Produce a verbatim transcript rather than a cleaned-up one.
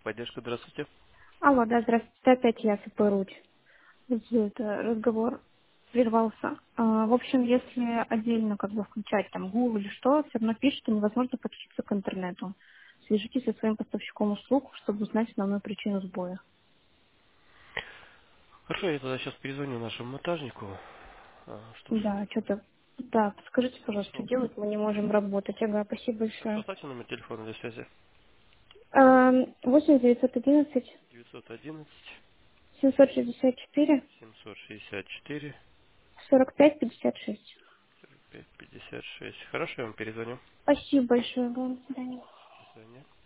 Техподдержка, здравствуйте. Алло, да, здравствуйте, опять я, Сапыруть. Это разговор прервался. А, в общем, если отдельно как бы включать там Google или что, все равно пишет, что невозможно подключиться к интернету. Свяжитесь со своим поставщиком услуг, чтобы узнать основную причину сбоя. Хорошо, я тогда сейчас перезвоню нашему монтажнику, а, чтобы Да, что-то... Да, скажите, пожалуйста, что решил. делать, мы не можем работать. Ага, спасибо Хорошо, большое. оставьте номер телефона для связи. восемь девятьсот одиннадцать девятьсот одиннадцать семьсот шестьдесят четыре семьсот шестьдесят четыре сорок пять пятьдесят шесть. пять пятьдесят шесть. Хорошо, я вам перезвоню. Спасибо большое вам. До свидания. До свидания.